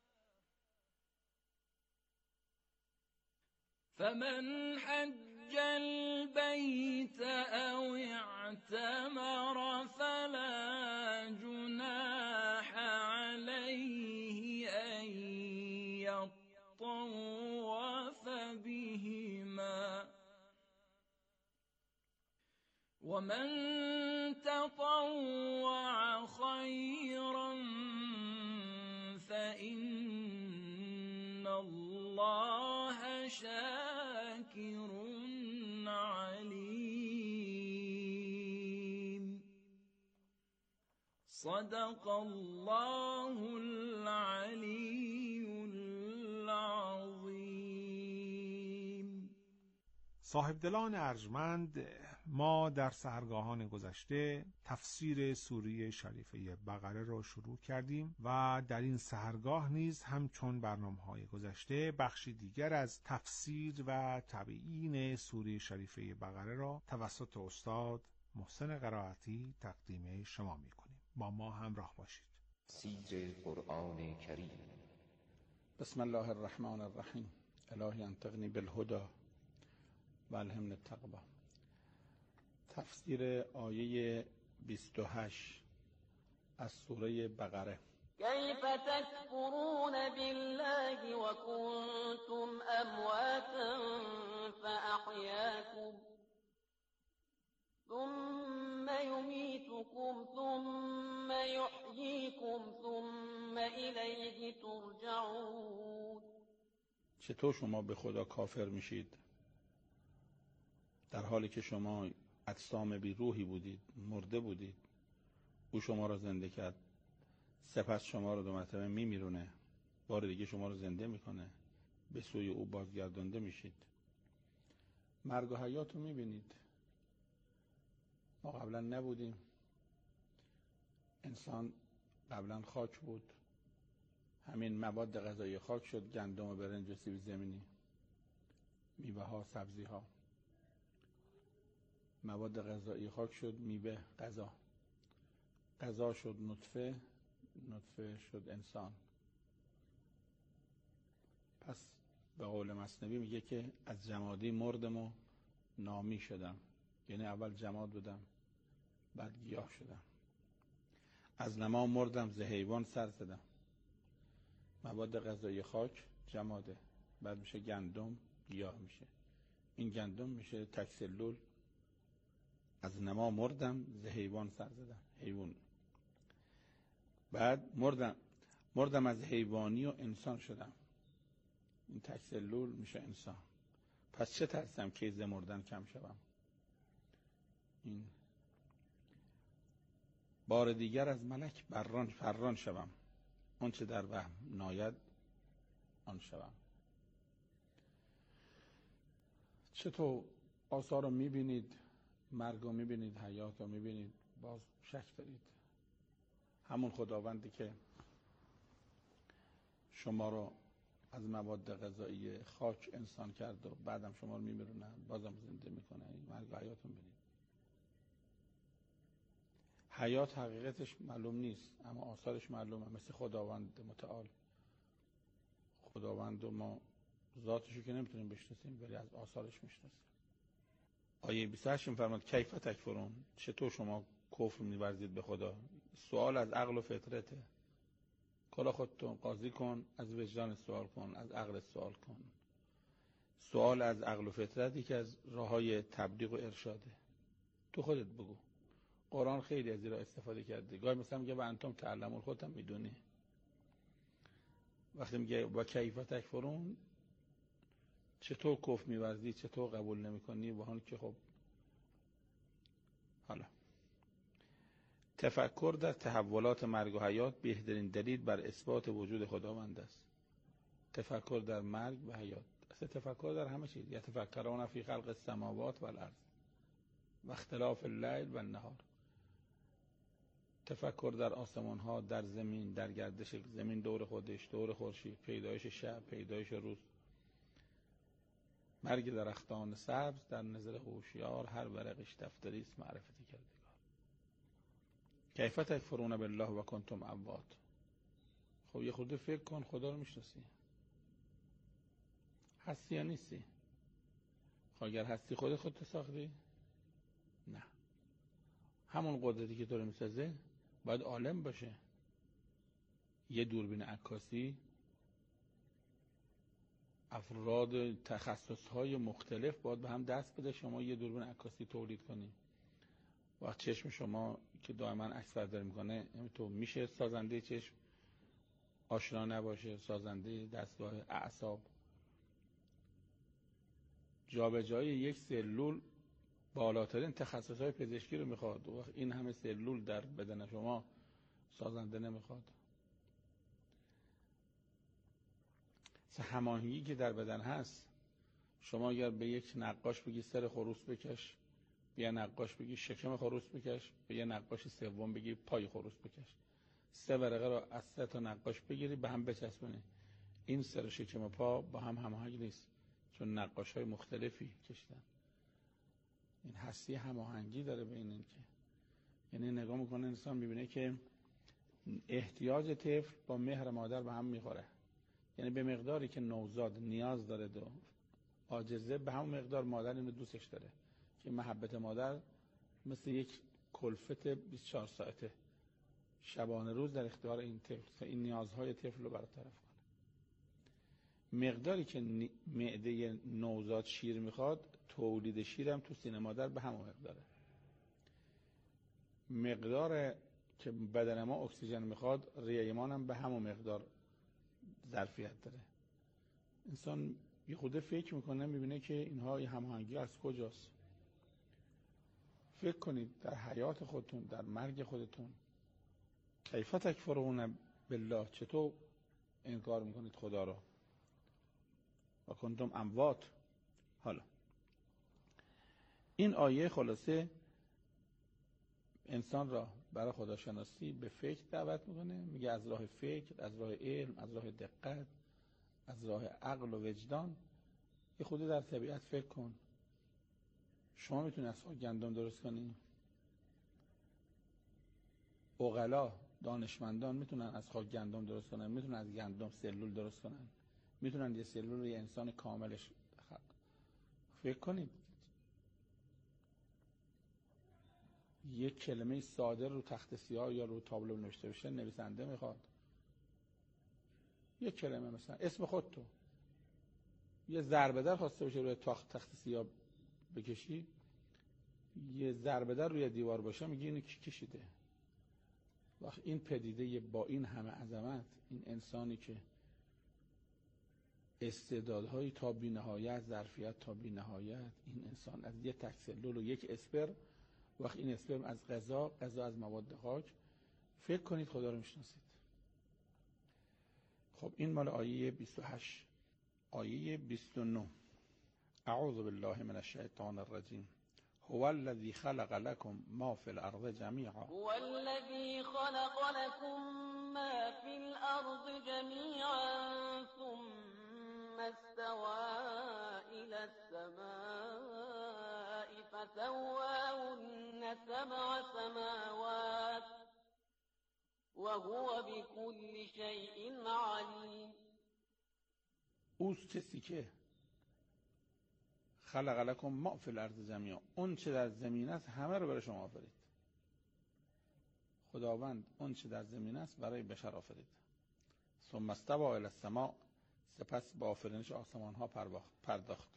فمن حج البيت أو اعتمر فلا جناح عليه أن يطوف بهما ومن تطوع خيرا فإن الله شاكر عليم. صدق الله العلي العظیم. صاحبدلان ارجمند، ما در سحرگاهان گذشته تفسیر سوره شریفه بقره را شروع کردیم و در این سحرگاه نیز همچون برنامه‌های گذشته بخشی دیگر از تفسیر و تبیین سوره شریفه بقره را توسط استاد محسن قرائتی تقدیم شما میکنیم. با ما همراه باشید. سیر قرآن کریم. بسم الله الرحمن الرحیم. الهی انطقنی بالهدى و الهمنی التقوی. تفسیر آیه بیست و هشت از سوره بقره. كيف تكفرون بالله وكنتم أمواتا فأحياكم ثم يميتكم ثم يحييكم ثم إليه ترجعون. چطور شما به خدا کافر میشید در حالی که شما اجسام بی روحی بودید، مرده بودید، او شما را زنده کرد، سپس شما رو دو مرتبه میمیرونه، بار دیگه شما رو زنده میکنه، به سوی او بازگردانده میشید. مرگ و حیات رو میبینید. ما قبلا نبودیم، انسان قبلا خاک بود، همین مواد غذایی خاک شد، گندم و برنج و سیب زمینی، میوه ها، سبزی ها. مواد غذایی خاک شد، میوه، غذا، غذا شد نطفه، نطفه شد انسان. پس به قول مثنوی میگه که از جمادی مردم و نامی شدم، یعنی اول جماد بودم بعد گیاه شدم. از نما مردم ز حیوان سر زدم. مواد غذایی خاک جماده، بعد میشه گندم، گیاه میشه. این گندم میشه تک سلول. از نما مردم ز حیوان سر زدم، حیوان. بعد مردم مردم از حیوانی و انسان شدم. این تک سلول میشه انسان. پس چه ترسم که ز مردن کم شوم. این بار دیگر از ملک بران فران شوم. اون چه در وهم ناید آن شوم. چطور آثار رو میبینید، مرگ رو میبینید، حیات رو میبینید، باز شک دارید؟ همون خداوندی که شما رو از مواد غذایی خاک انسان کرد و بعدم شما رو میمیرونه، بازم زنده میکنه. این مرگ و حیات رو میبینید. حیات حقیقتش معلوم نیست اما آثارش معلومه، مثل خداوند متعال. خداوند و ما ذاتشو که نمیتونیم بشناسیم ولی از آثارش میشناسیم. آیه بیست و هشت میفرماد کیف تکفرون، چطور شما کفر می‌ورزید به خدا؟ سوال از عقل و فطرته. کلا خودتون قاضی کن، از وجدان سوال کن، از عقل سوال کن. سوال از عقل و فطرت یکی از راه‌های تبلیغ و ارشاده. تو خودت بگو. قرآن خیلی از این را استفاده کرده. گاهی مثلا میگه و انتم تعلمون، خودت هم میدونی. وقتی میگه و کیف تکفرون، چطور کفر می‌ورزی، چطور قبول نمی‌کنی، با حالی که خب حالا تفکر در تحولات مرگ و حیات بهترین دلیل بر اثبات وجود خداوند است. تفکر در مرگ و حیات، اصلا تفکر در همه چیز. یتفکرون فی خلق السماوات والارض و اختلاف اللیل و النهار. تفکر در آسمان ها، در زمین، در گردش زمین دور خودش، دور خورشید، پیدایش شب، پیدایش روز. مرگ درختان سبز در نظر هوشیار، هر ورقش دفتری است معرفتی کردگار. کیف تکفرون بالله و کنتم اموات. خب یه خورده فکر کن، خدا رو میشناسی؟ هستی یا نیستی؟ خب اگر هستی خودت خودت ساختی؟ نه. همون قدرتی که تو رو میسازه باید عالم باشه. یه دوربین عکاسی افراد تخصص‌های مختلف باید به هم دست بده شما یه دوربین عکاسی تولید کنی. وقت چشم شما که دائما عکس برداری میکنه، تو میشه سازنده چشم آشنا نباشه، سازنده دستگاه اعصاب. جابجایی یک سلول بالاترین تخصص‌های پزشکی رو میخواد. وقت این همه سلول در بدن شما سازنده نمیخواد. هماهنگی که در بدن هست، شما اگر به یک نقاش بگی سر خروس بکش، به یه نقاش بگی شکم خروس بکش، به یه نقاش سوم بگی پای خروس بکش، سه ورقه رو از سه تا نقاش بگیری به هم بچسبونی، این سر شکم پا با هم هماهنگ نیست، چون نقاش های مختلفی کشیدن. این هستی هماهنگی داره بین این که، یعنی نگاه میکنه انسان میبینه که احتیاج طفل با مهر مادر به هم میخوره، یعنی به مقداری که نوزاد نیاز داره و عاجزه به همون مقدار مادر اینو دوستش داره، که محبت مادر مثل یک کلفت بیست و چهار ساعته شبانه روز در اختیار این طفل، این نیازهای طفل رو برطرف کنه. مقداری که معده نوزاد شیر میخواد، تولید شیر هم تو سینه مادر به همون مقداره. مقدار که بدن ما اکسیژن میخواد، ریه ایمان هم به همون مقدار ظرفیت داره. انسان یه خود فکر میکنه میبینه که اینها این هماهنگی از کجاست. فکر کنید در حیات خودتون، در مرگ خودتون، کیف تکفرون بالله، چطور انکار میکنید خدا رو و کنتم اموات. حالا این آیه خلاصه انسان را برای خداشناسی به فکر دعوت میکنه، میگه از راه فکر، از راه علم، از راه دقت، از راه عقل و وجدان یه خود در طبیعت فکر کن. شما میتونی از خاک گندم درست کنی؟ عقلا، دانشمندان میتونن از خاک گندم درست کنن، میتونن از گندم سلول درست کنن، میتونن یه سلول رو یه انسان کاملش خلق. فکر کنید یک کلمه ساده رو تخت سیاه یا رو تابلو نوشته بشه، نویسنده میخواد یک کلمه، مثلا اسم خودتو، یه ضربه در خواسته باشه روی تخت تخت سیاه بکشی، یه ضربه در روی دیوار باشه، میگی اینو کی کشیده؟ وقت این پدیده با این همه عظمت، این انسانی که استعدادهای تا بی نهایت، ظرفیت تا بی نهایت، این انسان از یک تک سلول و یک اسپرم، وقت این اسپرم از غذا، غذا از مواد خاک، فکر کنید خدا رو میشناسید. خب این مال آیه بیست و هشت. آیه بیست و نه: اعوذ بالله من الشیطان الرجیم هو الذی خلق لكم ما فی الارض جمیعا هو الذی خلق لكم ما فی الارض جمیعا ثم استوى الى السماء فسواهن سبع سماوات وهو بكل شيء علیم. اوست کسی که خلق لکم ما فی الارض جمیعا، اون چه در زمین است همه رو برای شما آفرید. خداوند اون چه در زمین است برای بشر آفرید. ثم استوى الی السماء، سپس با آفرینش آسمان ها پرداخت.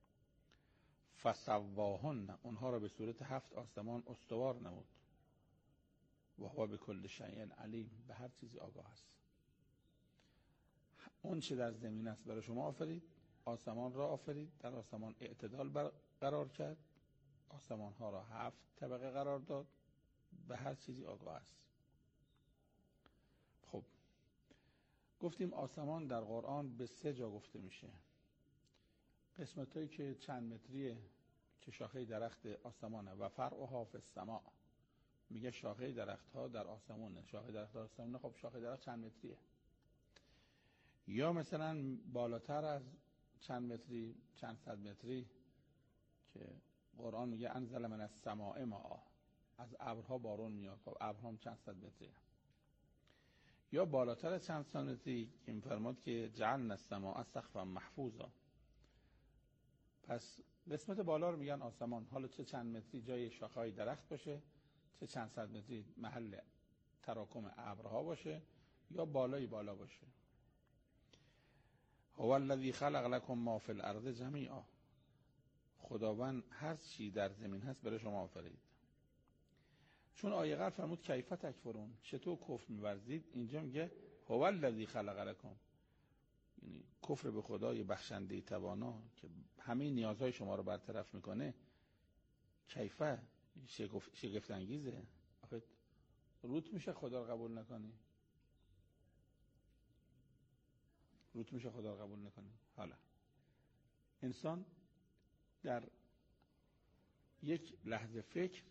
فسواهن، اونها را به صورت هفت آسمان استوار نمود. و هو بكل شیء علیم، به هر چیزی آگاه است. اون چه در زمین است برای شما آفرید، آسمان را آفرید، در آسمان اعتدال قرار کرد، آسمان ها را هفت طبقه قرار داد، به هر چیزی آگاه است. خب گفتیم آسمان در قرآن به سه جا گفته میشه. قسمت هایی که چند متریه که شاخه درخت آسمانه، و فرعها فی السماء، میگه شاخه درخت ها در آسمانه. شاخه درخت در آسمانه، خب شاخه درخت چند متریه. یا مثلا بالاتر از چند متری، چند صد متری، که قرآن میگه انزل من السماء ماء، از ابرها بارون میاد. خب ابرها هم چند صد متریه. یا بالاتر از چند صد متری که میفرماد که جعلنا السماء سقفا محفوظا. پس قسمت بالا رو میگن آسمان. حالا چه چند متری جای شاخه‌های درخت باشه، چه چند صد متری محل تراکم ابرها باشه، یا بالای بالا باشه. هو الذی خلق لكم ما فی الارض جمیعا، خداوند هر چی در زمین هست برای شما آفرید. چون آیه قبل فرمود کیف تکفرون، چطور کفر می‌ورزید، اینجا میگه هو الذی خلق لكم، یعنی کفر به خدای بخشنده توانا که همه نیازهای شما رو برطرف میکنه. کیف شگفت انگیزه. آخه روت میشه خدا رو قبول نکنی؟ روت میشه خدا رو قبول نکنی؟ حالا انسان در یک لحظه فکر